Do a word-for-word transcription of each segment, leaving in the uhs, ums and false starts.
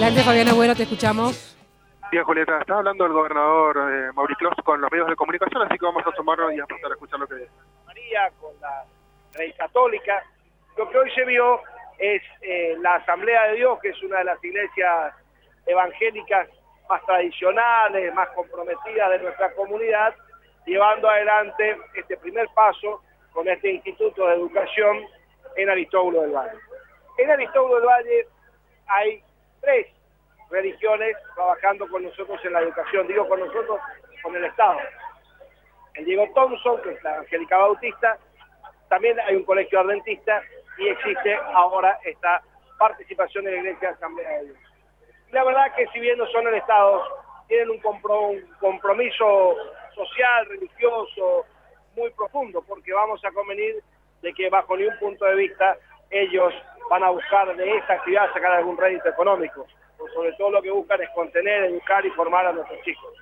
Adelante, Fabiana Bueno, te escuchamos. Bien, Julieta, está hablando el gobernador eh, Mauri Clos con los medios de comunicación, así que vamos a tomarlo y a pasar a escuchar lo que dice. María, con la Rey Católica. Lo que hoy se vio es eh, la Asamblea de Dios, que es una de las iglesias evangélicas más tradicionales, más comprometidas de nuestra comunidad, llevando adelante este primer paso con este Instituto de Educación en Aristóbulo del Valle. En Aristóbulo del Valle hay tres religiones trabajando con nosotros en la educación, digo con nosotros, con el Estado. El Diego Thompson, que es la Angélica Bautista, también hay un colegio adventista y existe ahora esta participación en la Iglesia de Asamblea de Dios. Y la verdad que si bien no son el Estado, tienen un, compro, un compromiso social, religioso, muy profundo, porque vamos a convenir de que bajo ningún punto de vista ellos van a buscar de esa actividad sacar algún rédito económico. Sobre todo lo que buscan es contener, educar y formar a nuestros chicos.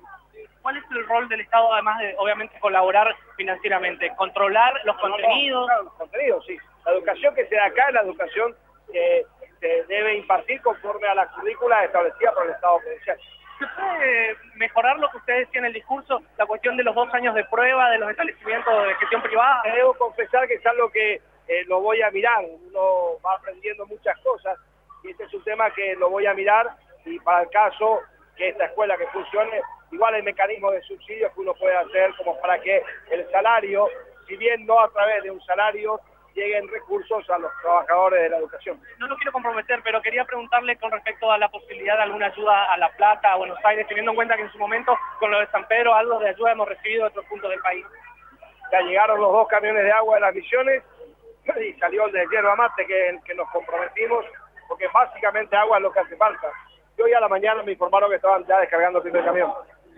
¿Cuál es el rol del Estado, además de, obviamente, colaborar financieramente? ¿Controlar los no, contenidos? No, no, los contenidos, sí. La educación que se da acá es la educación que se debe impartir conforme a la currícula establecida por el Estado provincial. ¿Se puede mejorar lo que usted decía en el discurso, la cuestión de los dos años de prueba de los establecimientos de gestión privada? Me debo confesar que es algo que eh, lo voy a mirar. Uno va aprendiendo muchas cosas y este es un tema que lo voy a mirar, y para el caso que esta escuela que funcione, igual hay mecanismos de subsidios que uno puede hacer como para que el salario, si bien no a través de un salario, lleguen recursos a los trabajadores de la educación. No lo quiero comprometer, pero quería preguntarle con respecto a la posibilidad de alguna ayuda a La Plata, a Buenos Aires, teniendo en cuenta que en su momento con lo de San Pedro algo de ayuda hemos recibido de otros puntos del país. Ya llegaron los dos camiones de agua de las Misiones y salió el de Yerba Mate que, que nos comprometimos, porque básicamente agua es lo que hace falta. Y hoy a la mañana me informaron que estaban ya descargando el primer camión.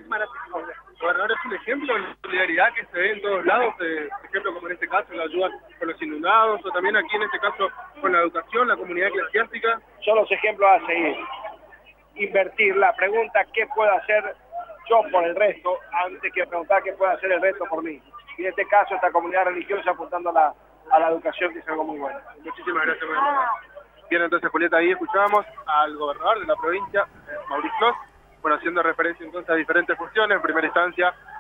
Gobernador, es un ejemplo de la solidaridad que se ve en todos lados, eh, por ejemplo, como en este caso la ayuda con los inundados, o también aquí en este caso con la educación, la comunidad eclesiástica. Son los ejemplos a seguir. Invertir. La pregunta, ¿qué puedo hacer yo por el resto? Antes que preguntar qué puede hacer el resto por mí. Y en este caso, esta comunidad religiosa apuntando a la, a la educación, que es algo muy bueno. Muchísimas gracias, gobernador. Bien, entonces, Julieta, ahí escuchábamos al gobernador de la provincia, eh, Mauri Clos, bueno, haciendo referencia entonces a diferentes funciones. En primera instancia,